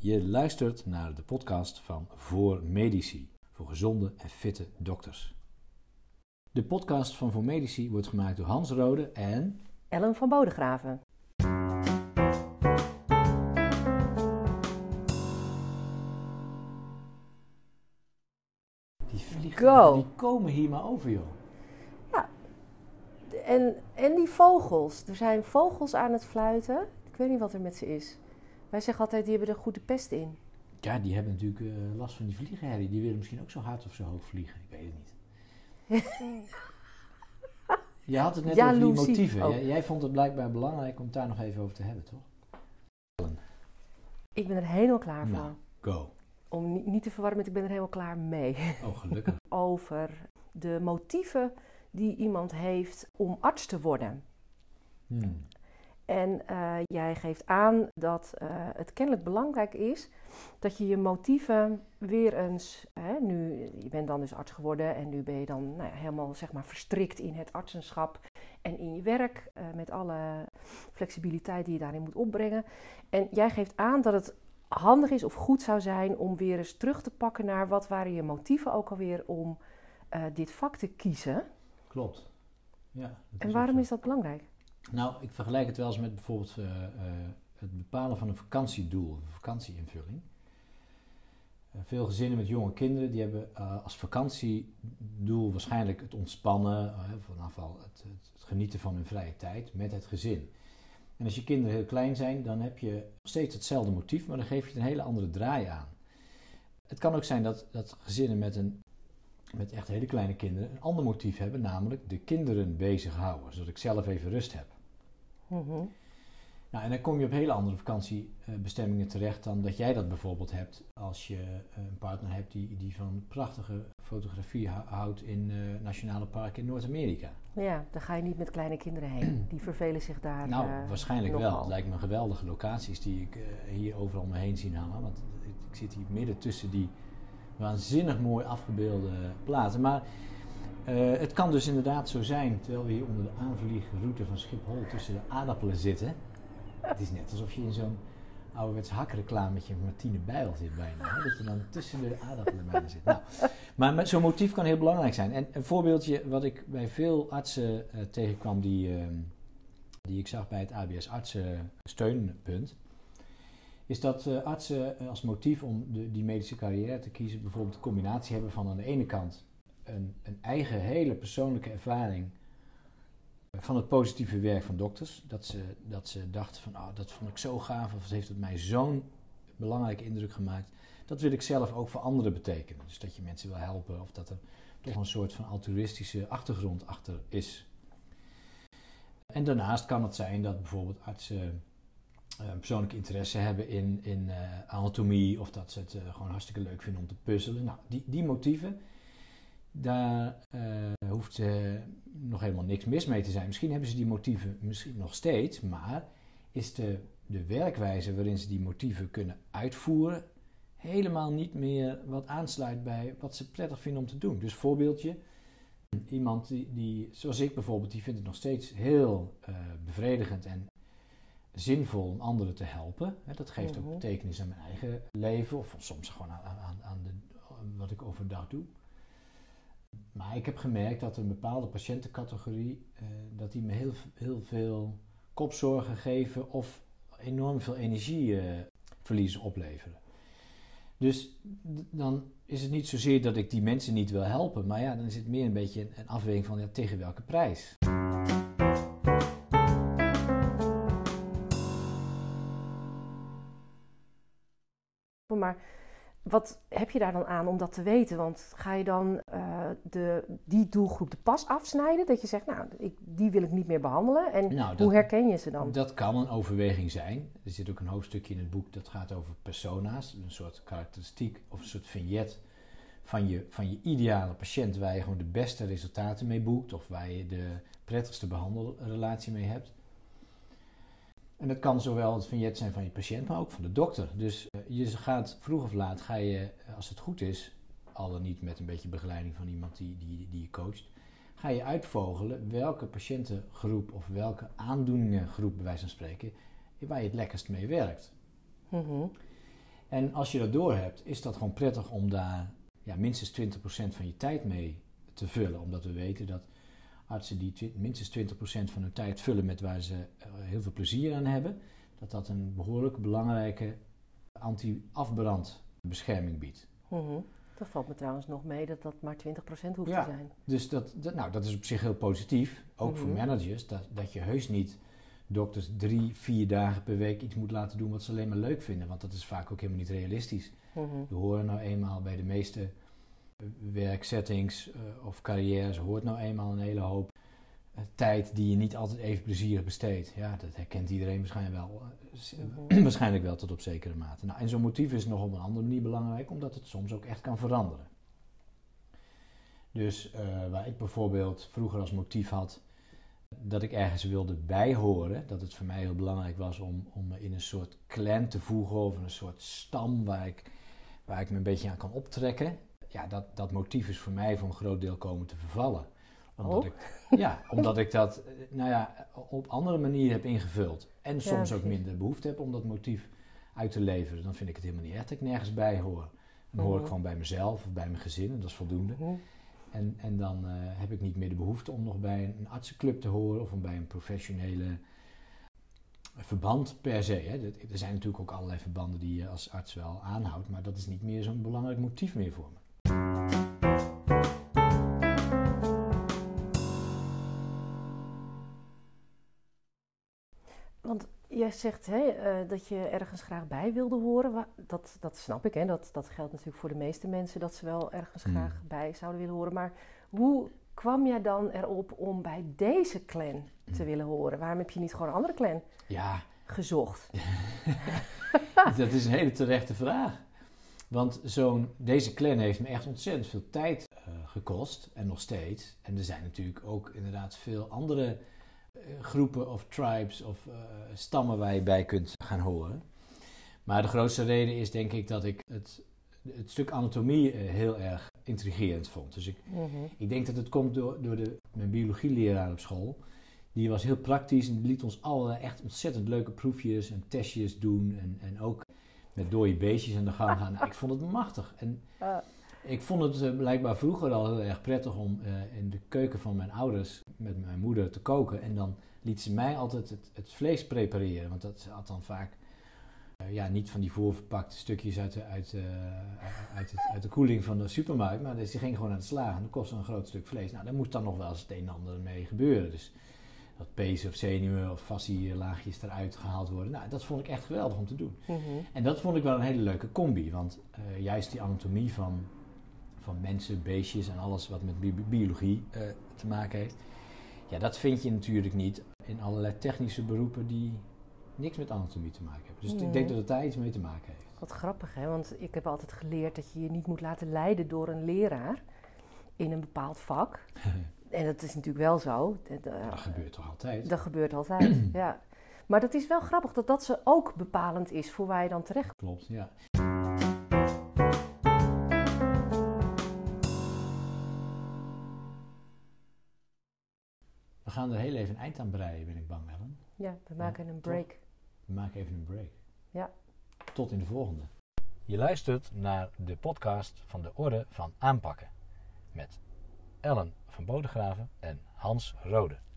Je luistert naar de podcast van Voor Medici, voor gezonde en fitte dokters. De podcast van Voor Medici wordt gemaakt door Hans Rode en Ellen van Bodegraven. Die vliegen, die komen hier maar over, joh. Ja, en die vogels. Er zijn vogels aan het fluiten. Ik weet niet wat er met ze is. Wij zeggen altijd, die hebben er goed de pest in. Ja, die hebben natuurlijk last van die vliegenherrie. Die willen misschien ook zo hard of zo hoog vliegen. Ik weet het niet. Je had het net over die motieven. Oh. Jij vond het blijkbaar belangrijk om het daar nog even over te hebben, toch? Ik ben er helemaal klaar voor. Nou, go. Om niet te verwarren met ik ben er helemaal klaar mee. Oh, gelukkig. Over de motieven die iemand heeft om arts te worden. En jij geeft aan dat het kennelijk belangrijk is dat je je motieven weer eens, je bent dan dus arts geworden en nu ben je dan helemaal zeg maar verstrikt in het artsenschap en in je werk met alle flexibiliteit die je daarin moet opbrengen. En jij geeft aan dat het handig is of goed zou zijn om weer eens terug te pakken naar wat waren je motieven ook alweer om dit vak te kiezen. Klopt. Ja, en waarom is dat belangrijk? Nou, ik vergelijk het wel eens met bijvoorbeeld het bepalen van een vakantiedoel, een vakantieinvulling. Veel gezinnen met jonge kinderen die hebben als vakantiedoel waarschijnlijk het ontspannen, vanaf al het genieten van hun vrije tijd met het gezin. En als je kinderen heel klein zijn, dan heb je nog steeds hetzelfde motief, maar dan geef je het een hele andere draai aan. Het kan ook zijn dat gezinnen met echt hele kleine kinderen een ander motief hebben, namelijk de kinderen bezighouden, zodat ik zelf even rust heb. Mm-hmm. Nou, en dan kom je op hele andere vakantiebestemmingen terecht dan dat jij dat bijvoorbeeld hebt als je een partner hebt die van prachtige fotografie houdt in nationale parken in Noord-Amerika. Ja, daar ga je niet met kleine kinderen heen. Die vervelen zich daar. Nou, waarschijnlijk nogal. wel. Het lijkt me geweldige locaties die ik hier overal om me heen zie hangen. Want ik zit hier midden tussen die waanzinnig mooi afgebeelde plaatsen. Maar het kan dus inderdaad zo zijn, terwijl we hier onder de aanvliegroute van Schiphol tussen de aardappelen zitten. Het is net alsof je in zo'n ouderwets hakreclame met Martine Bijl zit bijna. Hè? Dat je dan tussen de aardappelen bijna zit. Nou, maar zo'n motief kan heel belangrijk zijn. En een voorbeeldje wat ik bij veel artsen tegenkwam die ik zag bij het ABS artsensteunpunt, is dat artsen als motief om die medische carrière te kiezen bijvoorbeeld een combinatie hebben van aan de ene kant een eigen hele persoonlijke ervaring van het positieve werk van dokters. Dat ze dachten van, dat vond ik zo gaaf, of het heeft op mij zo'n belangrijke indruk gemaakt. Dat wil ik zelf ook voor anderen betekenen. Dus dat je mensen wil helpen of dat er toch een soort van altruïstische achtergrond achter is. En daarnaast kan het zijn dat bijvoorbeeld artsen een persoonlijke interesse hebben in anatomie of dat ze het gewoon hartstikke leuk vinden om te puzzelen. Nou, die motieven, daar hoeft nog helemaal niks mis mee te zijn. Misschien hebben ze die motieven misschien nog steeds, maar is de werkwijze waarin ze die motieven kunnen uitvoeren helemaal niet meer wat aansluit bij wat ze prettig vinden om te doen. Dus voorbeeldje, iemand die zoals ik bijvoorbeeld, die vindt het nog steeds heel bevredigend en zinvol om anderen te helpen. Dat geeft ook betekenis aan mijn eigen leven of soms gewoon aan wat ik overdag doe. Maar ik heb gemerkt dat een bepaalde patiëntencategorie, dat die me heel veel kopzorgen geven of enorm veel energieverliezen opleveren. Dus dan is het niet zozeer dat ik die mensen niet wil helpen, maar ja, dan is het meer een beetje een afweging van tegen welke prijs. Maar wat heb je daar dan aan om dat te weten? Want ga je dan die doelgroep de pas afsnijden? Dat je zegt, die wil ik niet meer behandelen. En hoe herken je ze dan? Dat kan een overweging zijn. Er zit ook een hoofdstukje in het boek dat gaat over persona's. Een soort karakteristiek of een soort vignet van je ideale patiënt waar je gewoon de beste resultaten mee boekt. Of waar je de prettigste behandelrelatie mee hebt. En dat kan zowel het vignet zijn van je patiënt, maar ook van de dokter. Dus je gaat vroeg of laat, als het goed is, al dan niet met een beetje begeleiding van iemand die je coacht, ga je uitvogelen welke patiëntengroep of welke aandoeningengroep, bij wijze van spreken, waar je het lekkerst mee werkt. Mm-hmm. En als je dat doorhebt, is dat gewoon prettig om daar minstens 20% van je tijd mee te vullen. Omdat we weten dat artsen die minstens 20% van hun tijd vullen met waar ze heel veel plezier aan hebben, dat een behoorlijk belangrijke anti-afbrandbescherming biedt. Mm-hmm. Dat valt me trouwens nog mee dat dat maar 20% hoeft te zijn. Dus dat is op zich heel positief. Ook voor managers, dat je heus niet dokters 3-4 dagen per week iets moet laten doen wat ze alleen maar leuk vinden. Want dat is vaak ook helemaal niet realistisch. We horen nou eenmaal bij de meeste werksettings of carrières, hoort nou eenmaal een hele hoop tijd die je niet altijd even plezierig besteedt. Ja, dat herkent iedereen waarschijnlijk wel tot op zekere mate. Nou, en zo'n motief is nog op een andere manier belangrijk, omdat het soms ook echt kan veranderen. Dus waar ik bijvoorbeeld vroeger als motief had dat ik ergens wilde bijhoren, dat het voor mij heel belangrijk was om me in een soort clan te voegen of een soort stam waar ik me een beetje aan kan optrekken. Ja, dat motief is voor mij voor een groot deel komen te vervallen. Omdat ik dat op andere manieren heb ingevuld. En soms ook minder behoefte heb om dat motief uit te leveren. Dan vind ik het helemaal niet echt dat ik nergens bij hoor. Dan hoor ik gewoon bij mezelf of bij mijn gezin en dat is voldoende. En dan heb ik niet meer de behoefte om nog bij een artsenclub te horen of om bij een professionele verband per se. Hè. Er zijn natuurlijk ook allerlei verbanden die je als arts wel aanhoudt, maar dat is niet meer zo'n belangrijk motief meer voor me. Want jij zegt dat je ergens graag bij wilde horen. Dat snap ik. Hè? Dat geldt natuurlijk voor de meeste mensen dat ze wel ergens graag bij zouden willen horen. Maar hoe kwam jij dan erop om bij deze clan te willen horen? Waarom heb je niet gewoon een andere clan gezocht? Dat is een hele terechte vraag. Want deze clan heeft me echt ontzettend veel tijd gekost en nog steeds. En er zijn natuurlijk ook inderdaad veel andere groepen of tribes of stammen waar je bij kunt gaan horen. Maar de grootste reden is denk ik dat ik het stuk anatomie heel erg intrigerend vond. Dus ik denk dat het komt door mijn biologieleraar op school. Die was heel praktisch en die liet ons allerlei echt ontzettend leuke proefjes en testjes doen. En ook met dode beestjes aan de gang gaan. Nou, ik vond het machtig. En ik vond het blijkbaar vroeger al heel erg prettig om in de keuken van mijn ouders met mijn moeder te koken. En dan liet ze mij altijd het vlees prepareren. Want dat had dan vaak niet van die voorverpakte stukjes uit de koeling van de supermarkt. Maar dus die ging gewoon aan de slager en dat kostte een groot stuk vlees. Nou, daar moest dan nog wel eens het een en ander mee gebeuren. Dus dat pezen of zenuwen of fascielaagjes eruit gehaald worden. Nou, dat vond ik echt geweldig om te doen. En dat vond ik wel een hele leuke combi. Want juist die anatomie van mensen, beestjes en alles wat met biologie te maken heeft. Ja, dat vind je natuurlijk niet in allerlei technische beroepen die niks met anatomie te maken hebben. Dus ik denk dat het daar iets mee te maken heeft. Wat grappig, hè? Want ik heb altijd geleerd dat je je niet moet laten leiden door een leraar in een bepaald vak. En dat is natuurlijk wel zo. Dat gebeurt toch altijd? Dat gebeurt altijd, ja. Maar dat is wel grappig dat ze ook bepalend is voor waar je dan terecht komt. Klopt, ja. We gaan er heel even een eind aan breien, ben ik bang, Ellen. Ja, we maken een break. Top. We maken even een break. Ja. Tot in de volgende. Je luistert naar de podcast van de Orde van Aanpakken. Met Ellen van Bodegraven en Hans Rode.